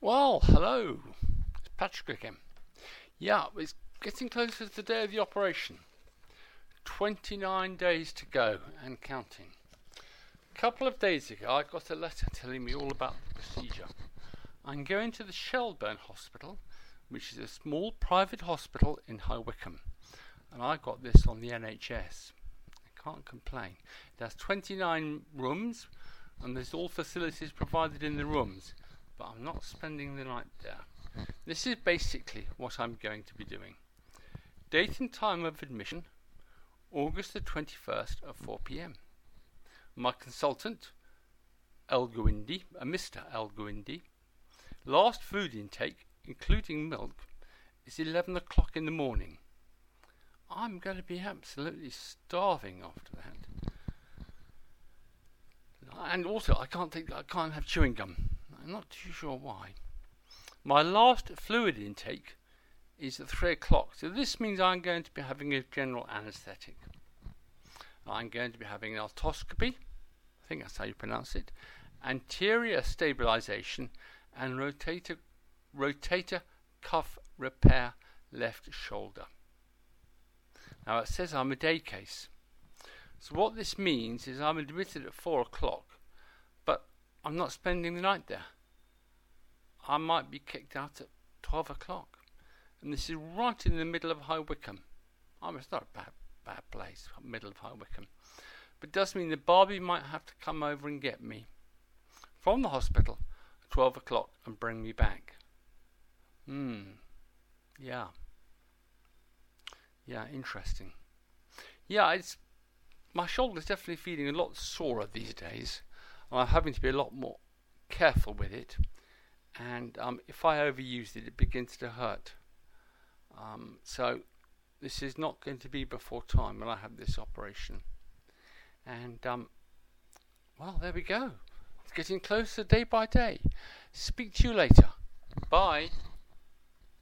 Well, hello. It's Patrick again. Yeah, it's getting closer to the day of the operation. 29 days to go and counting. A couple of days ago, I got a letter telling me all about the procedure. I'm going to the Shelburne Hospital, which is a small private hospital in High Wycombe. And I got this on the NHS. I can't complain. It has 29 rooms, and there's all facilities provided in the rooms. But I'm not spending the night there. This is basically what I'm going to be doing. Date and time of admission, August the 21st at 4 p.m. My consultant, Mr. El Gowindi. Last food intake, including milk, is 11 o'clock in the morning. I'm going to be absolutely starving after that. And also, I can't have chewing gum. I'm not too sure why. My last fluid intake is at 3 o'clock, so this means I'm going to be having a general anaesthetic. I'm going to be having an otoscopy, I think that's how you pronounce it, anterior stabilisation, and rotator cuff repair left shoulder. Now it says I'm a day case. So what this means is I'm admitted at 4 o'clock, but I'm not spending the night there. I might be kicked out at 12 o'clock. And this is right in the middle of High Wycombe. It's not a bad place, middle of High Wycombe. But it does mean that Barbie might have to come over and get me from the hospital at 12 o'clock and bring me back. Yeah. Yeah, interesting. Yeah, my shoulder's definitely feeling a lot sorer these days. I'm having to be a lot more careful with it. And if I overuse it, it begins to hurt. So this is not going to be before time when I have this operation. And, well, there we go. It's getting closer day by day. Speak to you later. Bye.